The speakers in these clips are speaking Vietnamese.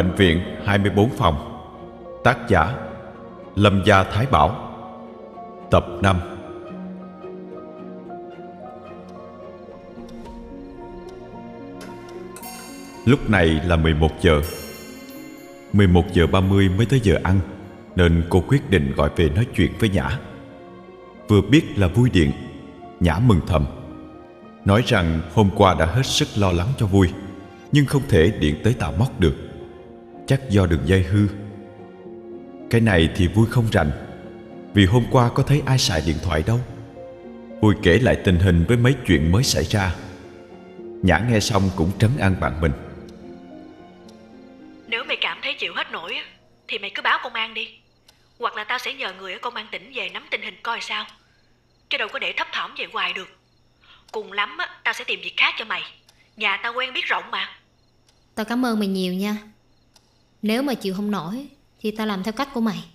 Bệnh viện 24 phòng. Tác giả Lâm Gia Thái Bảo. Tập 5. Lúc này là 11 giờ. 11 giờ 30 mới tới giờ ăn, nên cô quyết định gọi về nói chuyện với Nhã. Vừa biết là Vui điện, Nhã mừng thầm, nói rằng hôm qua đã hết sức lo lắng cho Vui, nhưng không thể điện tới Tà Móc được, chắc do đường dây hư. Cái này thì Vui không rành, vì hôm qua có thấy ai xài điện thoại đâu. Vui kể lại tình hình với mấy chuyện mới xảy ra. Nhã nghe xong cũng trấn an bạn mình. Nếu mày cảm thấy chịu hết nổi thì mày cứ báo công an đi, hoặc là tao sẽ nhờ người ở công an tỉnh về nắm tình hình coi sao, chứ đâu có để thấp thỏm vậy hoài được. Cùng lắm tao sẽ tìm việc khác cho mày, nhà tao quen biết rộng mà. Tao cảm ơn mày nhiều nha. Nếu mà chịu không nổi thì tao làm theo cách của mày.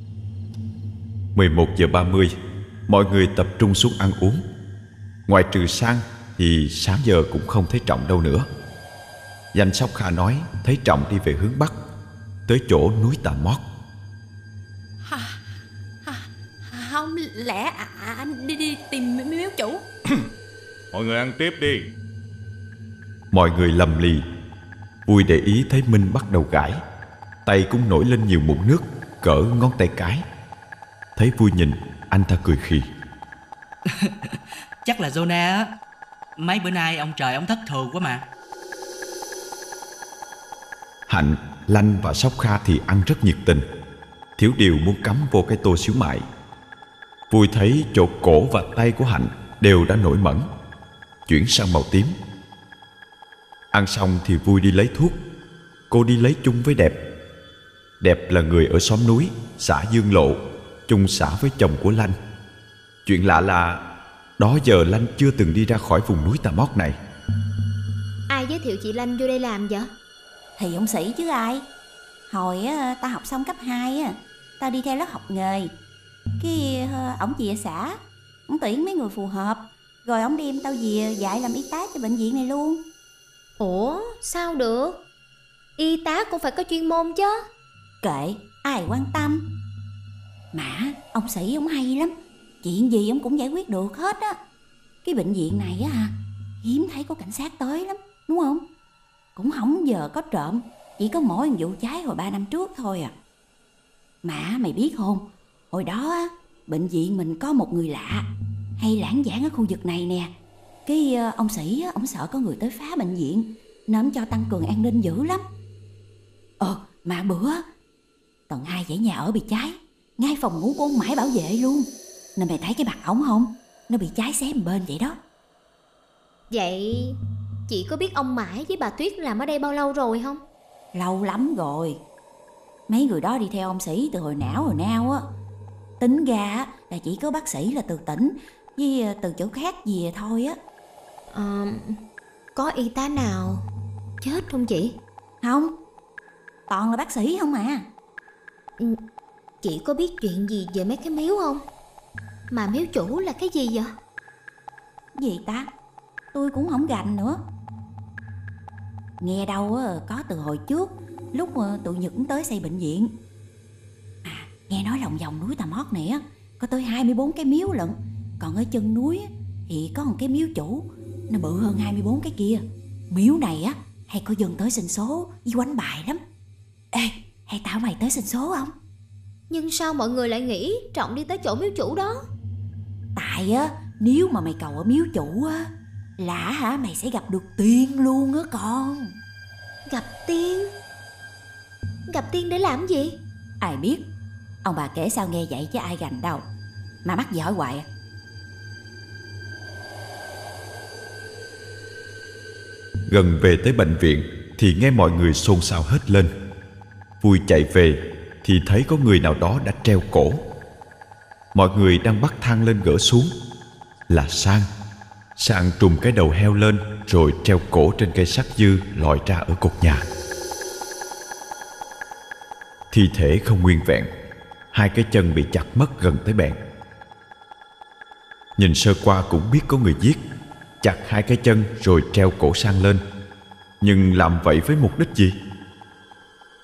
11 giờ 30, mọi người tập trung xuống ăn uống. Ngoài trừ Sang thì sáng giờ cũng không thấy Trọng đâu nữa. Danh Sóc Kha nói thấy Trọng đi về hướng Bắc, tới chỗ núi Tà Mót. Không lẽ anh đi tìm miếu chủ? Mọi người ăn tiếp đi. Mọi người lầm lì. Vui để ý thấy Minh bắt đầu gãi, tay cũng nổi lên nhiều mụn nước cỡ ngón tay cái. Thấy Vui nhìn, anh ta cười khì. Chắc là Jonah á. Mấy bữa nay ông trời ông thất thường quá mà. Hạnh, Lanh và Sóc Kha thì ăn rất nhiệt tình, thiếu điều muốn cắm vô cái tô xíu mại. Vui thấy chỗ cổ và tay của Hạnh đều đã nổi mẩn, chuyển sang màu tím. Ăn xong thì Vui đi lấy thuốc. Cô đi lấy chung với Đẹp. Đẹp là người ở xóm núi, xã Dương Lộ, chung xã với chồng của Lanh. Chuyện lạ là đó giờ Lanh chưa từng đi ra khỏi vùng núi Tà Mót này. Ai giới thiệu chị Lanh vô đây làm vậy? Thì ông Sĩ chứ ai. Hồi tao học xong cấp 2 tao đi theo lớp học nghề. Cái ổng về xã, ổng tuyển mấy người phù hợp, rồi ổng đem tao về dạy làm y tá cho bệnh viện này luôn. Ủa sao được? Y tá cũng phải có chuyên môn chứ. Kệ, ai quan tâm. Mà ông Sĩ ổng hay lắm, chuyện gì ổng cũng giải quyết được hết á. Cái bệnh viện này á hiếm thấy có cảnh sát tới lắm, đúng không? Cũng không giờ có trộm, chỉ có mỗi vụ cháy hồi 3 năm trước thôi à. Mà mày biết không, hồi đó á, bệnh viện mình có một người lạ hay lãng vãng ở khu vực này nè. Cái ông Sĩ á, ông sợ có người tới phá bệnh viện nên ông cho tăng cường an ninh dữ lắm. Mà bữa tầng 2 dãy nhà ở bị cháy, ngay phòng ngủ của ông Mãi bảo vệ luôn. Nên mày thấy cái mặt ổng không? Nó bị cháy xé một bên vậy đó. Vậy chị có biết ông Mãi với bà Tuyết làm ở đây bao lâu rồi không? Lâu lắm rồi. Mấy người đó đi theo ông Sĩ từ hồi nào á. Tính ra là chỉ có bác sĩ là từ tỉnh với từ chỗ khác về thôi á. Có y tá nào chết không chị? Không, toàn là bác sĩ không à. Chị có biết chuyện gì về mấy cái miếu không? Mà miếu chủ là cái gì vậy? Gì ta? Tôi cũng không gành nữa. Nghe đâu có từ hồi trước, lúc tụi Nhật tới xây bệnh viện. Nghe nói lòng vòng núi Tà Mót này á có tới 24 cái miếu lận. Còn ở chân núi thì có một cái miếu chủ, nó bự hơn 24 cái kia. Miếu này á hay có dân tới xin số với quánh bài lắm. Ê, hay tao mày tới xin số không? Nhưng sao mọi người lại nghĩ Trọng đi tới chỗ miếu chủ đó? Tại á, nếu mà mày cầu ở miếu chủ á là mày sẽ gặp được tiên luôn á con. Gặp tiên? Gặp tiên để làm gì? Ai biết. Ông bà kể sao nghe vậy chứ ai gành đâu. Mà mắc giỏi hoài. Gần về tới bệnh viện thì nghe mọi người xôn xao hết lên. Vui chạy về thì thấy có người nào đó đã treo cổ. Mọi người đang bắt thang lên gỡ xuống. Là Sang. Sang trùm cái đầu heo lên rồi treo cổ trên cây sắt dư lòi ra ở cột nhà. Thi thể không nguyên vẹn, hai cái chân bị chặt mất gần tới bẹn. Nhìn sơ qua cũng biết có người giết, chặt hai cái chân rồi treo cổ Sang lên. Nhưng làm vậy với mục đích gì?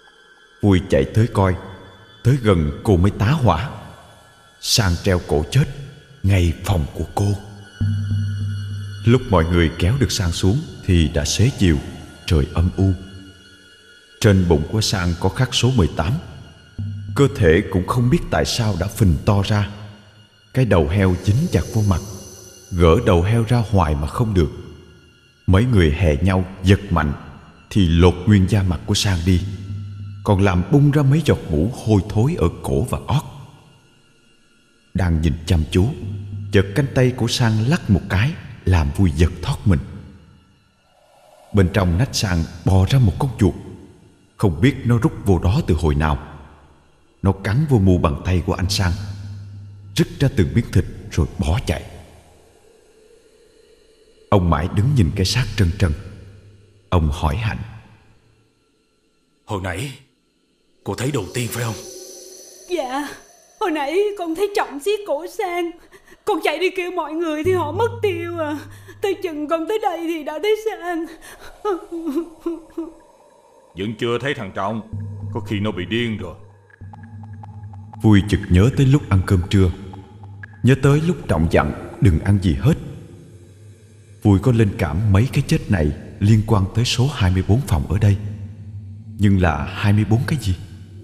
Vui chạy tới coi. Tới gần cô mới tá hỏa. Sang treo cổ chết ngay phòng của cô. Lúc mọi người kéo được Sang xuống thì đã xế chiều, trời âm u. Trên bụng của Sang có khắc số 18. Cơ thể cũng không biết tại sao đã phình to ra. Cái đầu heo dính chặt vô mặt, gỡ đầu heo ra hoài mà không được. Mấy người hè nhau giật mạnh thì lột nguyên da mặt của Sang đi, còn làm bung ra mấy giọt mũ hôi thối ở cổ và ót. Đang nhìn chăm chú, chợt cánh tay của Sang lắc một cái, làm Vui giật thót mình. Bên trong nách Sang bò ra một con chuột. Không biết nó rút vô đó từ hồi nào. Nó cắn vô mu bàn tay của anh Sang, rứt ra từng miếng thịt rồi bỏ chạy. Ông mãi đứng nhìn cái xác trân trân. Ông hỏi Hạnh: Hồi nãy cô thấy đầu tiên phải không? Dạ, hồi nãy con thấy Trọng xiết cổ Sang. Con chạy đi kêu mọi người thì họ mất tiêu à. Tới chừng con tới đây thì đã thấy Sang. Vẫn chưa thấy thằng Trọng. Có khi nó bị điên rồi. Vui chợt nhớ tới lúc ăn cơm trưa, nhớ tới lúc Trọng dặn đừng ăn gì hết. Vui có linh cảm mấy cái chết này liên quan tới số 24 phòng ở đây. Nhưng là 24 cái gì?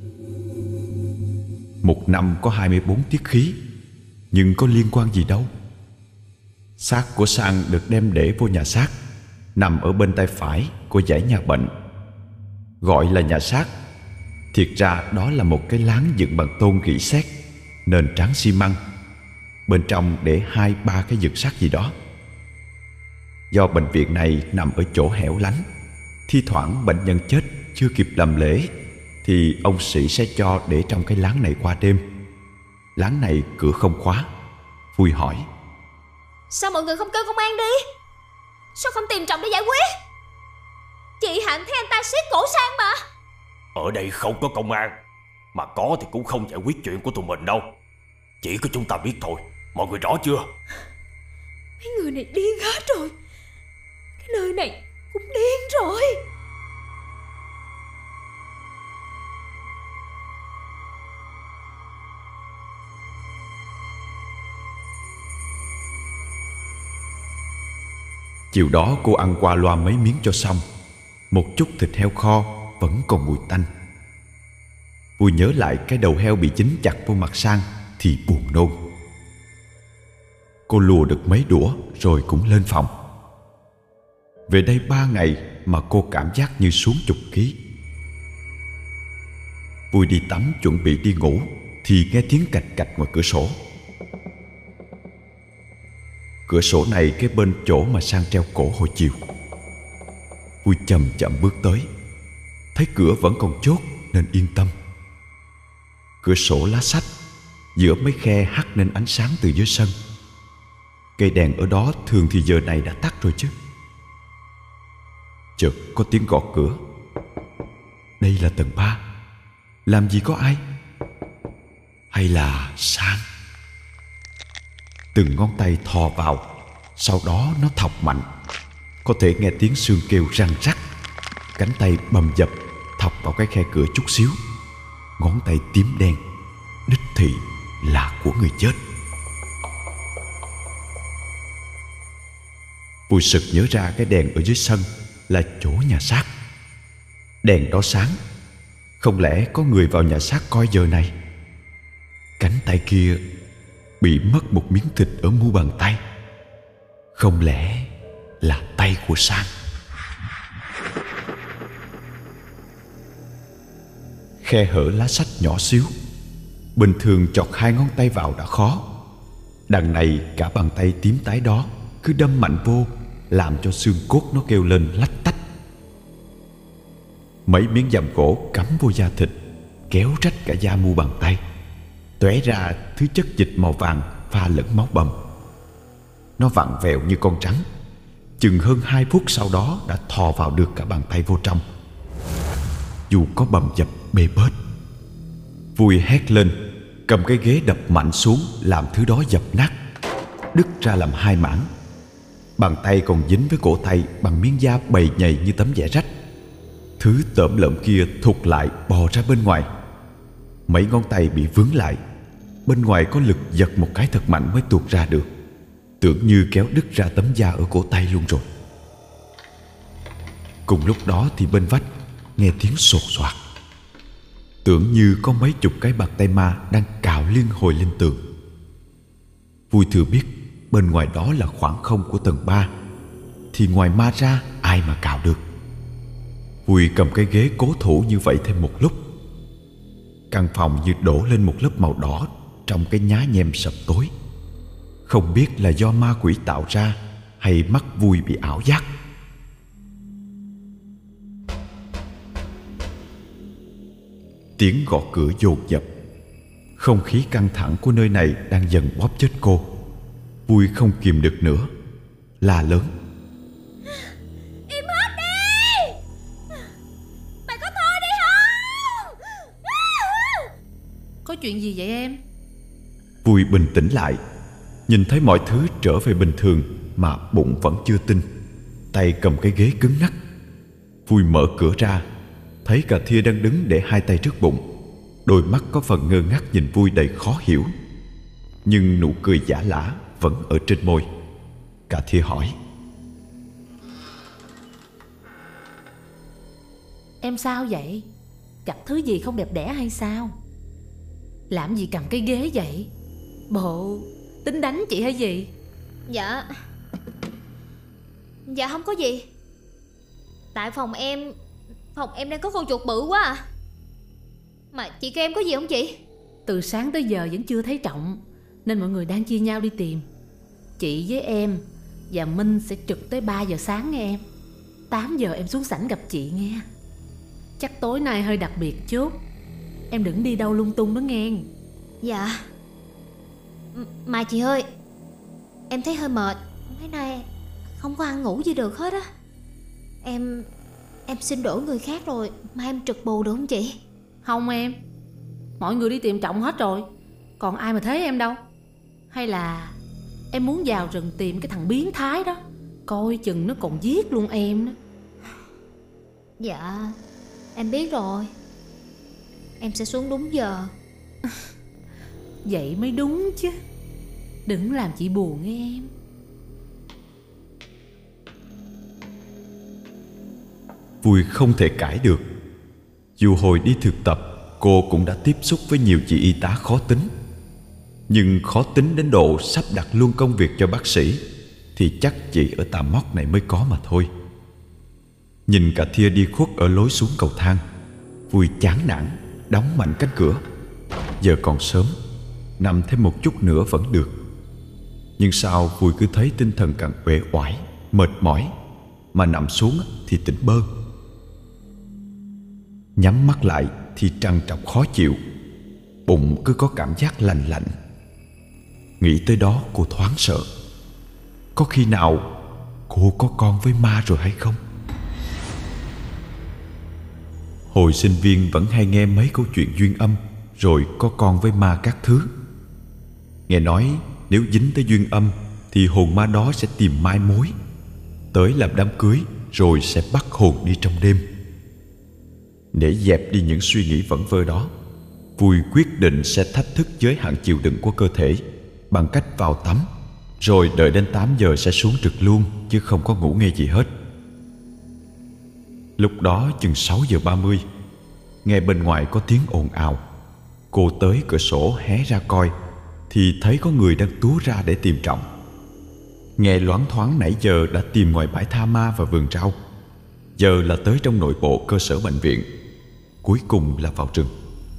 Một năm có 24 tiết khí, nhưng có liên quan gì đâu. Xác của Sang được đem để vô nhà xác, nằm ở bên tay phải của dãy nhà bệnh. Gọi là nhà xác, thiệt ra đó là một cái láng dựng bằng tôn rỉ sét, nền tráng xi măng. Bên trong để 2-3 cái giường sắt gì đó. Do bệnh viện này nằm ở chỗ hẻo lánh, thi thoảng bệnh nhân chết chưa kịp làm lễ thì ông sĩ sẽ cho để trong cái láng này qua đêm. Láng này cửa không khóa. Vui hỏi: Sao mọi người không kêu công an đi? Sao không tìm Trọng để giải quyết? Chị Hạnh thấy anh ta siết cổ Sang mà. Ở đây không có công an, mà có thì cũng không giải quyết chuyện của tụi mình đâu. Chỉ có chúng ta biết thôi. Mọi người rõ chưa? Mấy người này điên hết rồi. Cái nơi này cũng điên rồi. Chiều đó cô ăn qua loa mấy miếng cho xong. Một chút thịt heo kho vẫn còn mùi tanh. Vui nhớ lại cái đầu heo bị dính chặt vô mặt Sang thì buồn nôn. Cô lùa được mấy đũa rồi cũng lên phòng. Về đây 3 ngày mà cô cảm giác như xuống chục ký. Vui đi tắm chuẩn bị đi ngủ thì nghe tiếng cạch cạch ngoài cửa sổ. Cửa sổ này kế bên chỗ mà Sang treo cổ hồi chiều. Vui chậm chậm bước tới, thấy cửa vẫn còn chốt nên yên tâm. Cửa sổ lá sách, giữa mấy khe hắt lên ánh sáng từ dưới sân. Cây đèn ở đó thường thì giờ này đã tắt rồi chứ. Chợt có tiếng gõ cửa. Đây là tầng 3. Làm gì có ai? Hay là Sang? Từng ngón tay thò vào, sau đó nó thọc mạnh. Có thể nghe tiếng xương kêu răng rắc. Cánh tay bầm dập thọc vào cái khe cửa chút xíu. Ngón tay tím đen, đích thị là của người chết. Vui sực nhớ ra cái đèn ở dưới sân là chỗ nhà xác. Đèn đó sáng, không lẽ có người vào nhà xác coi giờ này? Cánh tay kia bị mất một miếng thịt ở mu bàn tay. Không lẽ là tay của Sang? Khe hở lá sách nhỏ xíu, bình thường chọt 2 ngón tay vào đã khó. Đằng này cả bàn tay tím tái đó cứ đâm mạnh vô, làm cho xương cốt nó kêu lên lách tách. Mấy miếng dầm gỗ cắm vô da thịt, kéo rách cả da mu bàn tay, tóe ra thứ chất dịch màu vàng pha lẫn máu bầm. Nó vặn vẹo như con rắn. Chừng hơn 2 phút sau đó đã thò vào được cả bàn tay vô trong. Dù có bầm dập bê bết. Vui hét lên, cầm cái ghế đập mạnh xuống, làm thứ đó dập nát, đứt ra làm 2 mảng. Bàn tay còn dính với cổ tay bằng miếng da bầy nhầy như tấm vải rách. Thứ tởm lợm kia thụt lại bò ra bên ngoài. Mấy ngón tay bị vướng lại. Bên ngoài có lực giật một cái thật mạnh mới tuột ra được. Tưởng như kéo đứt ra tấm da ở cổ tay luôn rồi. Cùng lúc đó thì bên vách nghe tiếng sột soạt. Tưởng như có mấy chục cái bàn tay ma đang cào liên hồi lên tường. Vui thừa biết bên ngoài đó là khoảng không của tầng 3, thì ngoài ma ra ai mà cào được. Vui cầm cái ghế cố thủ như vậy thêm một lúc. Căn phòng như đổ lên một lớp màu đỏ trong cái nhá nhem sập tối. Không biết là do ma quỷ tạo ra hay mắt Vui bị ảo giác. Tiếng gõ cửa dồn dập. Không khí căng thẳng của nơi này đang dần bóp chết cô. Vui không kìm được nữa, la lớn: Im hết đi! Mày có thôi đi không? Có chuyện gì vậy em? Vui bình tĩnh lại, nhìn thấy mọi thứ trở về bình thường mà bụng vẫn chưa tin. Tay cầm cái ghế cứng ngắc. Vui mở cửa ra, thấy Cà Thia đang đứng để hai tay trước bụng. Đôi mắt có phần ngơ ngác nhìn Vui đầy khó hiểu, nhưng nụ cười giả lả vẫn ở trên môi. Cà Thia hỏi: Em sao vậy? Gặp thứ gì không đẹp đẽ hay sao? Làm gì cầm cái ghế vậy? Bộ tính đánh chị hay gì? Dạ không có gì. Tại phòng em đang có con chuột bự quá à. Mà chị kêu em có gì không chị? Từ sáng tới giờ vẫn chưa thấy Trọng, nên mọi người đang chia nhau đi tìm. Chị với em và Minh sẽ trực tới 3 giờ sáng nghe em. 8 giờ em xuống sảnh gặp chị nghe. Chắc tối nay hơi đặc biệt chút. Em đừng đi đâu lung tung đó nghe. Dạ. Mà chị ơi, em thấy hơi mệt. Mấy nay không có ăn ngủ gì được hết á. Em xin đổi người khác rồi, mai em trực bù được không chị? Không em, mọi người đi tìm Trọng hết rồi, còn ai mà thế em đâu. Hay là em muốn vào rừng tìm cái thằng biến thái đó, coi chừng nó còn giết luôn em đó. Dạ, em biết rồi. Em sẽ xuống đúng giờ. Vậy mới đúng chứ. Đừng làm chị buồn nghe em. Vui không thể cãi được. Dù hồi đi thực tập cô cũng đã tiếp xúc với nhiều chị y tá khó tính, nhưng khó tính đến độ sắp đặt luôn công việc cho bác sĩ thì chắc chỉ ở Tà Móc này mới có mà thôi. Nhìn Cà Thia đi khuất ở lối xuống cầu thang, Vui chán nản đóng mạnh cánh cửa. Giờ còn sớm, nằm thêm một chút nữa vẫn được. Nhưng sao Vui cứ thấy tinh thần càng uể oải, mệt mỏi, mà nằm xuống thì tỉnh bơ. Nhắm mắt lại thì trằn trọc khó chịu, bụng cứ có cảm giác lạnh lạnh. Nghĩ tới đó cô thoáng sợ. Có khi nào cô có con với ma rồi hay không? Hồi sinh viên vẫn hay nghe mấy câu chuyện duyên âm rồi có con với ma các thứ. Nghe nói nếu dính tới duyên âm thì hồn ma đó sẽ tìm mai mối, tới làm đám cưới rồi sẽ bắt hồn đi trong đêm. Để dẹp đi những suy nghĩ vẩn vơ đó, Vui quyết định sẽ thách thức giới hạn chịu đựng của cơ thể bằng cách vào tắm, rồi đợi đến 8 giờ sẽ xuống trực luôn, chứ không có ngủ nghe gì hết. Lúc đó chừng 6 giờ 30, nghe bên ngoài có tiếng ồn ào. Cô tới cửa sổ hé ra coi thì thấy có người đang túa ra để tìm Trọng. Nghe loáng thoáng nãy giờ đã tìm ngoài bãi tha ma và vườn rau, giờ là tới trong nội bộ cơ sở bệnh viện, cuối cùng là vào rừng.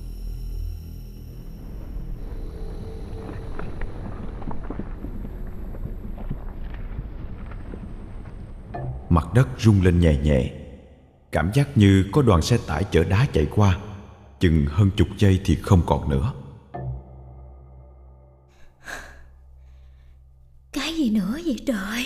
Mặt đất rung lên nhẹ nhẹ, cảm giác như có đoàn xe tải chở đá chạy qua. Chừng hơn chục giây thì không còn nữa. Cái gì nữa vậy trời?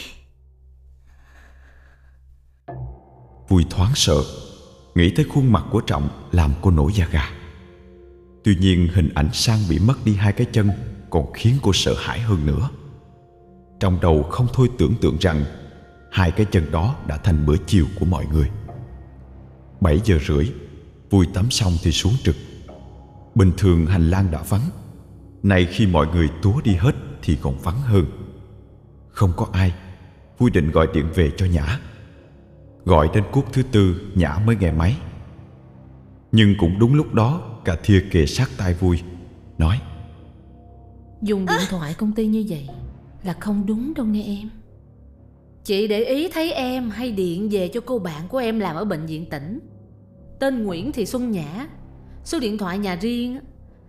Vui thoáng sợ, nghĩ tới khuôn mặt của Trọng làm cô nổi da gà. Tuy nhiên hình ảnh Sang bị mất đi hai cái chân còn khiến cô sợ hãi hơn nữa. Trong đầu không thôi tưởng tượng rằng hai cái chân đó đã thành bữa chiều của mọi người. 7 giờ rưỡi, Vui tắm xong thì xuống trực. Bình thường hành lang đã vắng, nay khi mọi người túa đi hết thì còn vắng hơn. Không có ai, Vui định gọi điện về cho Nhã. Gọi đến cuốc thứ tư, Nhã mới nghe máy. Nhưng cũng đúng lúc đó, Cà Thia kề sát tai Vui, nói: Dùng điện thoại công ty như vậy là không đúng đâu nghe em. Chị để ý thấy em hay điện về cho cô bạn của em làm ở bệnh viện tỉnh, tên Nguyễn Thị Xuân Nhã. Số điện thoại nhà riêng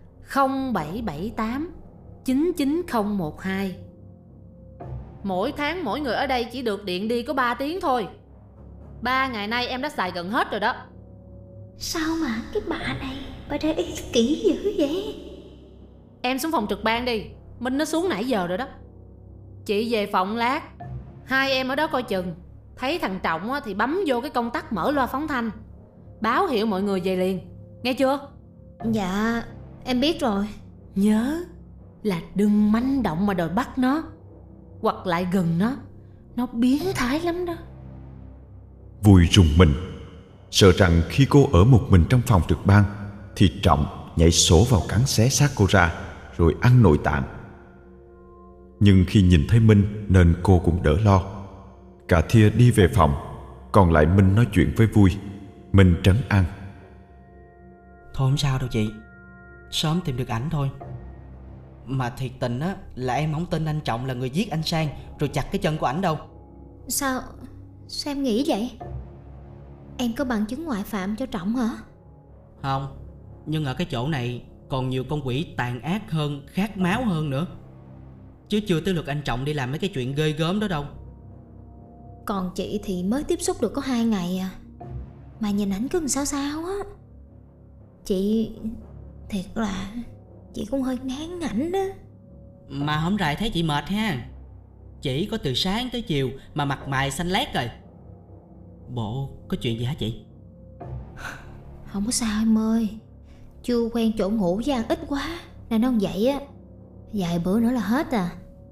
0778 99012. Mỗi tháng mỗi người ở đây chỉ được điện đi có 3 tiếng thôi. 3 ngày nay em đã xài gần hết rồi đó. Sao mà cái bà này bà để ý kỹ dữ vậy? Em xuống phòng trực ban đi, Minh nó xuống nãy giờ rồi đó. Chị về phòng lát, hai em ở đó coi chừng. Thấy thằng Trọng thì bấm vô cái công tắc mở loa phóng thanh, báo hiệu mọi người về liền, nghe chưa? Dạ em biết rồi. Nhớ là đừng manh động mà đòi bắt nó, hoặc lại gần nó biến thái lắm đó. Vui rùng mình, sợ rằng khi cô ở một mình trong phòng trực ban thì Trọng nhảy sổ vào cắn xé xác cô ra rồi ăn nội tạng. Nhưng khi nhìn thấy Minh nên cô cũng đỡ lo. Cà Thia đi về phòng, còn lại Minh nói chuyện với Vui. Minh trấn an: Thôi không sao đâu chị, sớm tìm được ảnh thôi. Mà thiệt tình á là em không tin anh Trọng là người giết anh Sang rồi chặt cái chân của ảnh đâu. Sao em nghĩ vậy? Em có bằng chứng ngoại phạm cho Trọng hả? Không, nhưng ở cái chỗ này còn nhiều con quỷ tàn ác hơn, khát máu hơn nữa. Chứ chưa tới lượt anh Trọng đi làm mấy cái chuyện ghê gớm đó đâu. Còn chị thì mới tiếp xúc được có 2 ngày à, mà nhìn ảnh cứ sao sao á. Chị thiệt là chị cũng hơi ngán ảnh đó. Mà hổng rày thấy chị mệt ha. Chỉ có từ sáng tới chiều mà mặt mày xanh lét rồi. Bộ có chuyện gì hả chị? Không có sao em ơi, chưa quen chỗ ngủ với ăn ít quá nên nó vậy á, vài bữa nữa là hết à.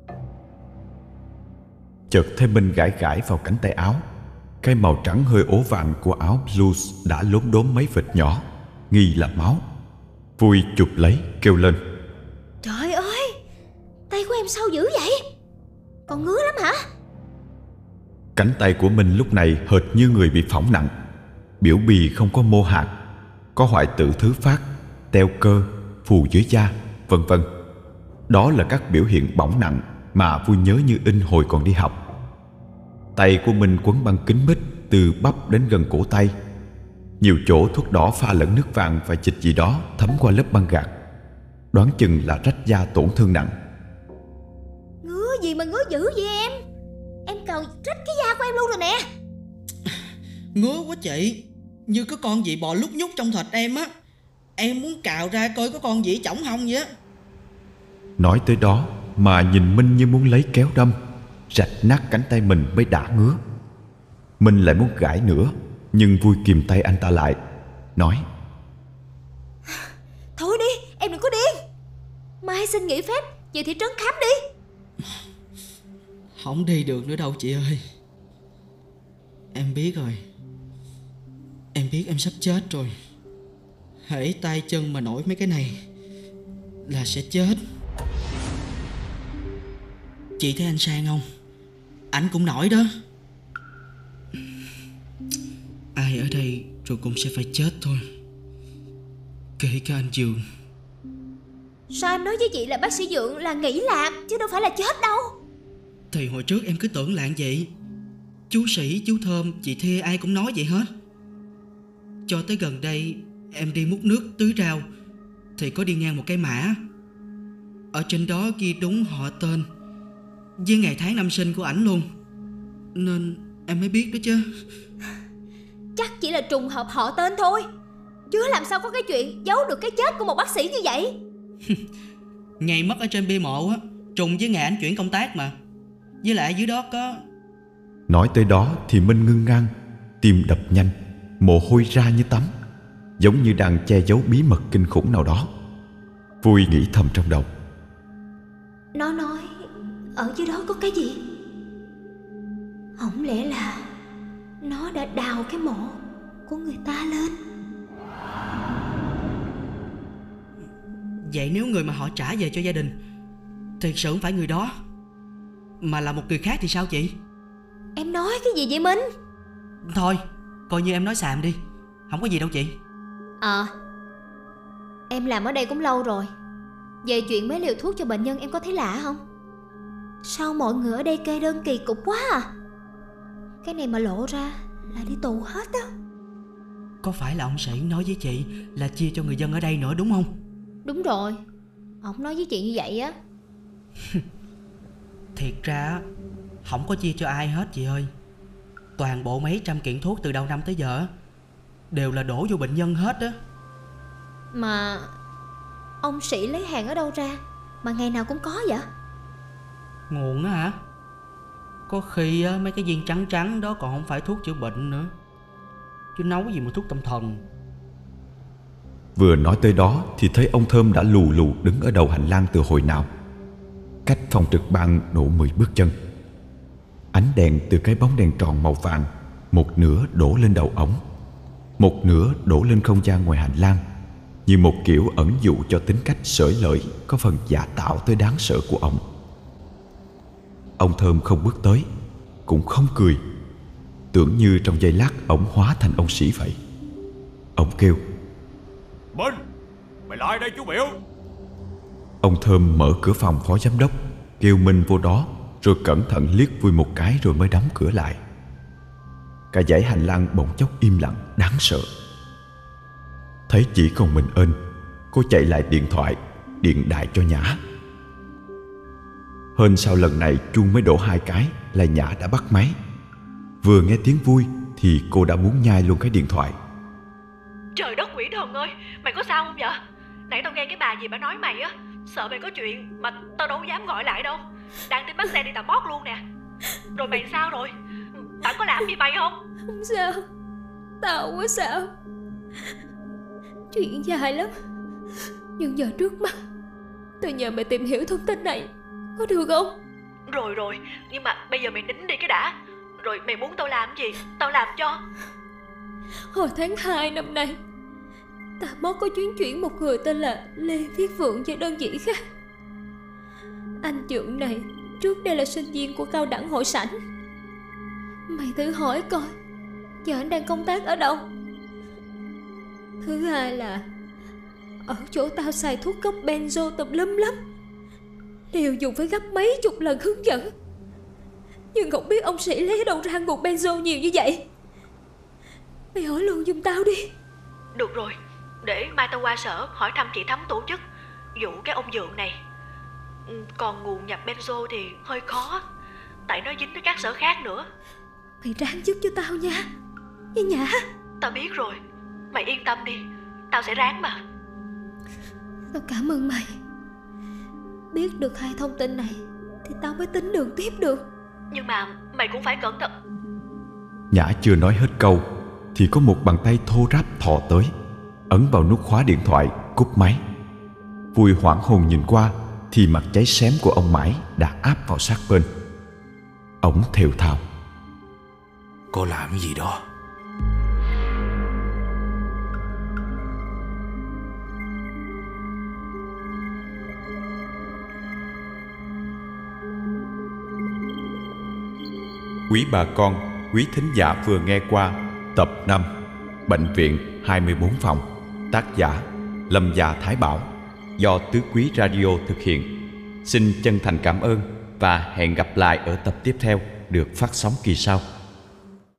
Chợt thấy Minh gãi gãi vào cánh tay áo. Cái màu trắng hơi ố vàng của áo blues đã lốm đốm mấy vệt nhỏ, nghi là máu. Vui chụp lấy kêu lên: Trời ơi, tay của em sao dữ vậy? Còn ngứa lắm hả? Cánh tay của Minh lúc này hệt như người bị phỏng nặng. Biểu bì không có mô hạt, có hoại tử thứ phát, teo cơ, phù dưới da, vân vân. Đó là các biểu hiện bỏng nặng mà Vui nhớ như in hồi còn đi học. Tay của Minh quấn băng kính mít từ bắp đến gần cổ tay. Nhiều chỗ thuốc đỏ pha lẫn nước vàng và dịch gì đó thấm qua lớp băng gạc. Đoán chừng là rách da tổn thương nặng. Ngứa gì mà ngứa dữ vậy em? Em cào rách cái da của em luôn rồi nè. Ngứa quá chị, như có con gì bò lúc nhúc trong thịt em á. Em muốn cào ra coi có con gì chỏng hông vậy á. Nói tới đó mà nhìn Minh như muốn lấy kéo đâm, rạch nát cánh tay mình mới đã ngứa. Minh lại muốn gãi nữa, nhưng Vui kìm tay anh ta lại, nói: Thôi đi, em đừng có điên. Mai xin nghỉ phép về thị trấn khám đi. Không đi được nữa đâu chị ơi. Em biết rồi. Em biết em sắp chết rồi. Hễ tay chân mà nổi mấy cái này là sẽ chết. Chị thấy anh Sang không? Ảnh cũng nổi đó. Ai ở đây rồi cũng sẽ phải chết thôi, kể cả anh Dượng. Sao em nói với chị là bác sĩ Dượng là nghỉ làm chứ đâu phải là chết đâu? Thì hồi trước em cứ tưởng là vậy. Chú Sĩ, chú Thơm, chị Thia ai cũng nói vậy hết. Cho tới gần đây em đi múc nước tưới rau thì có đi ngang một cái mã. Ở trên đó ghi đúng họ tên với ngày tháng năm sinh của ảnh luôn, nên em mới biết đó chứ. Chắc chỉ là trùng hợp họ tên thôi, chứ làm sao có cái chuyện giấu được cái chết của một bác sĩ như vậy. Ngày mất ở trên bia mộ á trùng với ngày ảnh chuyển công tác mà. Với lại dưới đó có... Nói tới đó thì Minh ngưng ngang, tim đập nhanh, mồ hôi ra như tắm, giống như đang che giấu bí mật kinh khủng nào đó. Vui nghĩ thầm trong đầu: Nó nói ở dưới đó có cái gì? Không lẽ là nó đã đào cái mộ của người ta lên. Vậy nếu người mà họ trả về cho gia đình thiệt sự không phải người đó, mà là một người khác thì sao chị? Em nói cái gì vậy Minh? Thôi, coi như em nói xàm đi, không có gì đâu chị. Em làm ở đây cũng lâu rồi. Về chuyện mấy liều thuốc cho bệnh nhân em có thấy lạ không? Sao mọi người ở đây kê đơn kỳ cục quá à? Cái này mà lộ ra là đi tù hết á. Có phải là ông Sĩ nói với chị là chia cho người dân ở đây nữa đúng không? Đúng rồi, ông nói với chị như vậy á. Thiệt ra không có chia cho ai hết chị ơi. Toàn bộ mấy trăm kiện thuốc từ đầu năm tới giờ đều là đổ vô bệnh nhân hết á. Mà ông Sĩ lấy hàng ở đâu ra mà ngày nào cũng có vậy? Nguồn á hả? Có khi á, mấy cái viên trắng trắng đó còn không phải thuốc chữa bệnh nữa, chứ nấu gì mà thuốc tâm thần. Vừa nói tới đó thì thấy ông Thơm đã lù lù đứng ở đầu hành lang từ hồi nào, cách phòng trực ban độ 10 bước chân. Ánh đèn từ cái bóng đèn tròn màu vàng một nửa đổ lên đầu ổng, một nửa đổ lên không gian ngoài hành lang, như một kiểu ẩn dụ cho tính cách xởi lởi có phần giả tạo tới đáng sợ của ổng. Ông Thơm không bước tới, cũng không cười, tưởng như trong giây lát ổng hóa thành ông Sĩ vậy. Ông kêu: Minh, mày lại đây chú biểu. Ông Thơm mở cửa phòng phó giám đốc, kêu Minh vô đó, rồi cẩn thận liếc vui một cái rồi mới đóng cửa lại. Cả dãy hành lang bỗng chốc im lặng đáng sợ. Thấy chỉ còn mình ên, cô chạy lại điện thoại, điện đại cho Nhã. Hên sau lần này chuông mới đổ 2 cái là Nhã đã bắt máy. Vừa nghe tiếng vui thì cô đã muốn nhai luôn cái điện thoại. Trời đất quỷ thần ơi, mày có sao không vậy? Nãy tao nghe cái bà gì bà nói mày á, sợ mày có chuyện mà tao đâu dám gọi lại đâu. Đang tính bắt xe đi Tà Mót luôn nè. Rồi mày sao rồi? Tao có làm gì mày không? Không sao, tao không có sao. Chuyện dài lắm, nhưng giờ trước mắt tôi nhờ mày tìm hiểu thông tin này, có được không? Rồi, nhưng mà bây giờ mày nín đi cái đã. Rồi mày muốn tao làm gì, tao làm cho. Hồi tháng 2 năm nay, Tà Mót có chuyến chuyển một người tên là Lê Viết Vượng về đơn vị khác. Anh Trượng này trước đây là sinh viên của cao đẳng hội sảnh. Mày thử hỏi coi, giờ anh đang công tác ở đâu? Thứ hai là ở chỗ tao xài thuốc cốc benzo tùm lum lắm, liều dùng phải gấp mấy chục lần hướng dẫn. Nhưng không biết ông Sĩ lấy đâu ra nguồn benzo nhiều như vậy. Mày hỏi luôn giùm tao đi. Được rồi, để mai tao qua sở hỏi thăm chị Thắm tổ chức vụ cái ông Dượng này. Còn nguồn nhập benzo thì hơi khó, tại nó dính tới các sở khác nữa. Mày ráng giúp cho tao nha, Nha Nhã. Tao biết rồi, mày yên tâm đi, tao sẽ ráng mà. Tao cảm ơn mày. Biết được 2 thông tin này thì tao mới tính đường tiếp được. Nhưng mà mày cũng phải cẩn thận. Nhã chưa nói hết câu thì có một bàn tay thô ráp thò tới, ấn vào nút khóa điện thoại, cúp máy. Vui hoảng hồn nhìn qua thì mặt cháy xém của ông Mãi đã áp vào sát bên. Ổng thều thào: Cô làm cái gì đó? Quý bà con, quý thính giả vừa nghe qua tập 5 Bệnh viện 24 phòng, tác giả Lâm Gia Thái Bảo, do Tứ Quý Radio thực hiện. Xin chân thành cảm ơn và hẹn gặp lại ở tập tiếp theo được phát sóng kỳ sau.